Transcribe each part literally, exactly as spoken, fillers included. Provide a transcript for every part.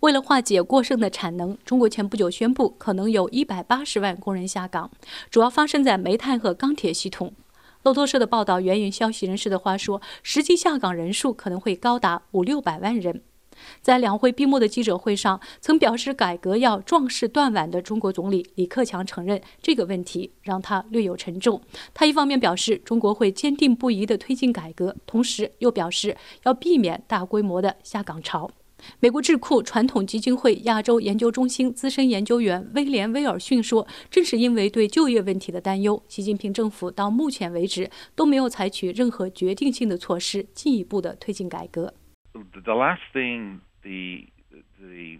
为了化解过剩的产能，中国前不久宣布可能有一百八十万工人下岗，主要发生在煤炭和钢铁系统。路透社的报道援引消息人士的话说，实际下岗人数可能会高达五六百万人。在两会闭幕的记者会上，曾表示改革要壮士断腕的中国总理李克强承认这个问题让他略有沉重。他一方面表示中国会坚定不移地推进改革，同时又表示要避免大规模的下岗潮。美国智库传统基金会亚洲研究中心资深研究员威廉·威尔逊说，正是因为对就业问题的担忧，习近平政府到目前为止都没有采取任何决定性的措施，进一步的推进改革。 The last thing the the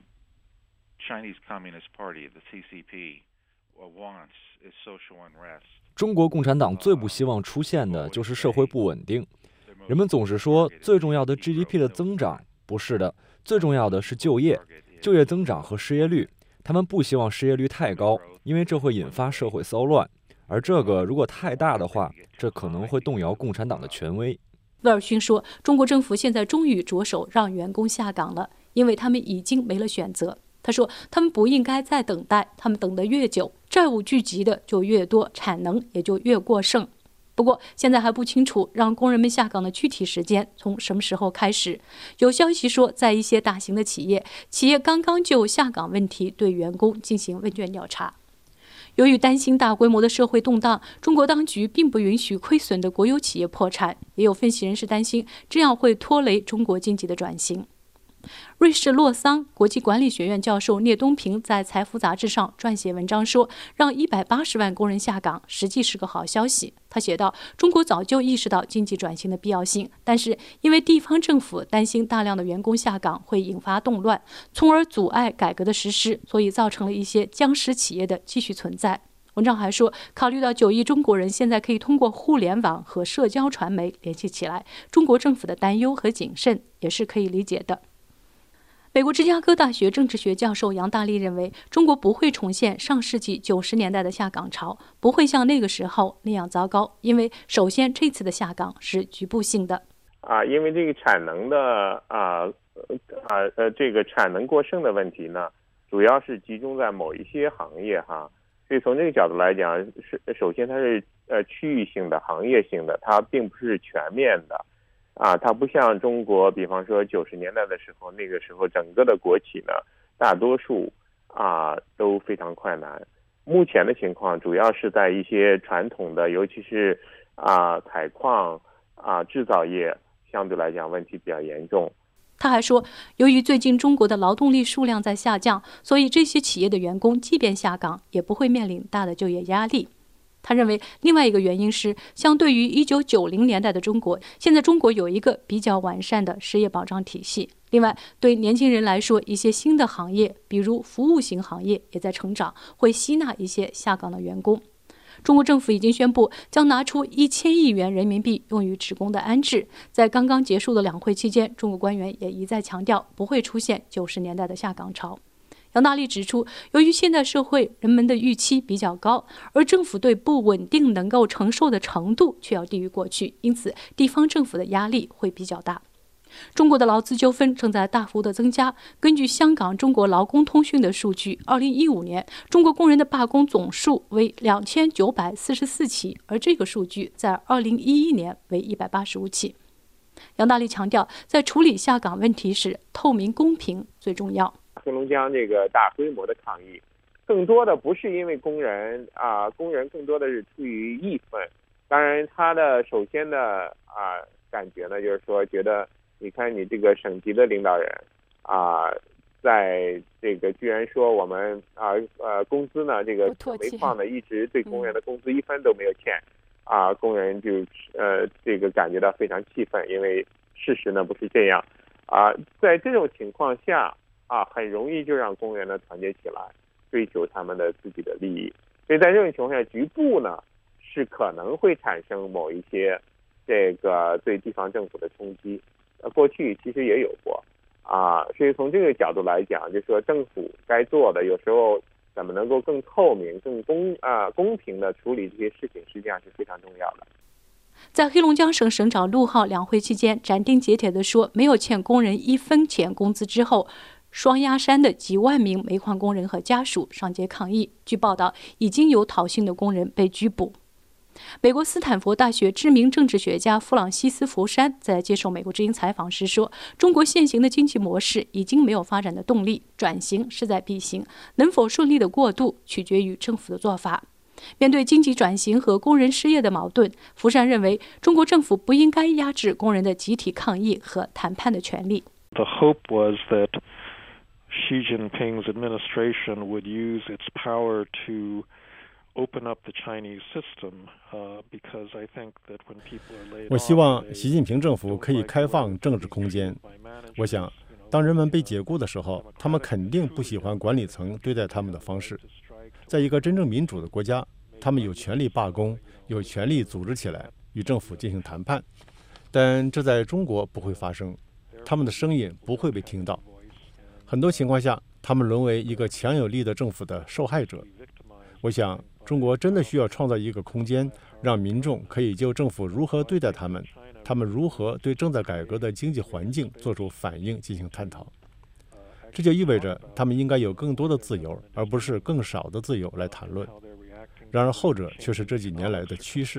Chinese Communist Party, the C C P, wants is social unrest. 中国共产党最不希望出现的就是社会不稳定。人们总是说最重要的 G D P 的增长，不是的，最重要的是就业、就业增长和失业率。他们不希望失业率太高，因为这会引发社会骚乱，而这个如果太大的话，这可能会动摇共产党的权威。 威尔逊说，中国政府现在终于着手让员工下岗了，因为他们已经没了选择。他说，他们不应该再等待，他们等得越久，债务聚集的就越多，产能也就越过剩。不过，现在还不清楚让工人们下岗的具体时间从什么时候开始。有消息说，在一些大型的企业，企业刚刚就下岗问题对员工进行问卷调查。由于担心大规模的社会动荡，中国当局并不允许亏损的国有企业破产。也有分析人士担心，这样会拖累中国经济的转型。瑞士洛桑国际管理学院教授聂东平在《财富》杂志上撰写文章说，让一百八十万工人下岗实际是个好消息。他写道，中国早就意识到经济转型的必要性，但是因为地方政府担心大量的员工下岗会引发动乱，从而阻碍改革的实施，所以造成了一些僵尸企业的继续存在。文章还说，考虑到九亿中国人现在可以通过互联网和社交传媒联系起来，中国政府的担忧和谨慎也是可以理解的。美国芝加哥大学政治学教授杨大力认为，中国不会重现上世纪九十年代的下岗潮，不会像那个时候那样糟糕，因为首先这次的下岗是局部性的。 啊，因为这个产能的啊啊呃这个产能过剩的问题呢，主要是集中在某一些行业哈，所以从这个角度来讲，是首先它是呃区域性的、行业性的，它并不是全面的。啊，它不像中国，比方说九十年代的时候，那个时候整个的国企呢，大多数啊都非常困难。目前的情况主要是在一些传统的，尤其是啊采矿啊制造业，相对来讲问题比较严重。 他还说，由于最近中国的劳动力数量在下降，所以这些企业的员工即便下岗，也不会面临大的就业压力。他认为，另外一个原因是，相对于一九九零年代的中国，现在中国有一个比较完善的失业保障体系。另外，对年轻人来说，一些新的行业，比如服务型行业也在成长，会吸纳一些下岗的员工。中国政府已经宣布将拿出一千亿元人民币用于职工的安置。在刚刚结束的两会期间，中国官员也一再强调，不会出现九十年代的下岗潮。杨大力指出，由于现代社会人们的预期比较高，而政府对不稳定能够承受的程度却要低于过去，因此地方政府的压力会比较大。中国的劳资纠纷正在大幅的增加。根据香港中国劳工通讯的数据，二零一五年中国工人的罢工总数为两千九百四十四起，而这个数据在二零一一年为一百八十五起。杨大力强调，在处理下岗问题时，透明公平最重要。 黑龙江这个大规模的抗议，更多的不是因为工人啊，工人更多的是出于义愤。当然，他的首先的啊感觉呢，就是说觉得，你看你这个省级的领导人啊，在这个居然说我们啊呃工资呢，这个煤矿呢一直对工人的工资一分都没有欠，啊，工人就呃这个感觉到非常气愤，因为事实呢不是这样啊，在这种情况下。啊，很容易就让工人呢团结起来，追求他们的自己的利益。所以在这种情况下，局部呢是可能会产生某一些这个对地方政府的冲击。呃，过去其实也有过啊，所以从这个角度来讲，就是说政府该做的，有时候怎么能够更透明、更公啊公平的处理这些事情，实际上是非常重要的。 在黑龙江省省长陆浩两会期间斩钉截铁地说，没有欠工人一分钱工资之后， 双鸭山的几万名煤矿工人和家属上街抗议。据报道，已经有讨薪的工人被拘捕。美国斯坦福大学知名政治学家弗朗西斯·福山在接受美国之音采访时说，中国现行的经济模式已经没有发展的动力，转型势在必行，能否顺利的过渡取决于政府的做法。面对经济转型和工人失业的矛盾，福山认为中国政府不应该压制工人的集体抗议和谈判的权利。 The hope was that Xi Jinping's administration would use its power to open up the Chinese system, uh, because I think that when people are laid off, 我希望习近平政府可以开放政治空间。我想，当人们被解雇的时候，他们肯定不喜欢管理层对待他们的方式。在一个真正民主的国家，他们有权利罢工，有权利组织起来与政府进行谈判。但这在中国不会发生，他们的声音不会被听到。很多情况下，他们沦为一个强有力的政府的受害者。我想，中国真的需要创造一个空间，让民众可以就政府如何对待他们，他们如何对正在改革的经济环境做出反应进行探讨。这就意味着他们应该有更多的自由，而不是更少的自由来谈论。然而后者却是这几年来的趋势。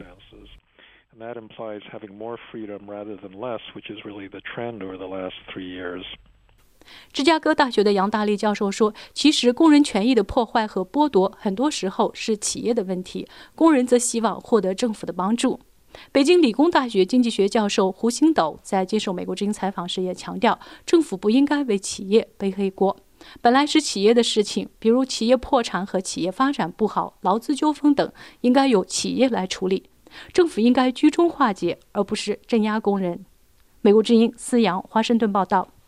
芝加哥大学的杨大力教授说，其实工人权益的破坏和剥夺很多时候是企业的问题，工人则希望获得政府的帮助。北京理工大学经济学教授胡星斗在接受美国之音采访时也强调，政府不应该为企业背黑锅。本来是企业的事情，比如企业破产和企业发展不好、劳资纠纷等，应该由企业来处理。政府应该居中化解，而不是镇压工人。美国之音思阳华盛顿报道。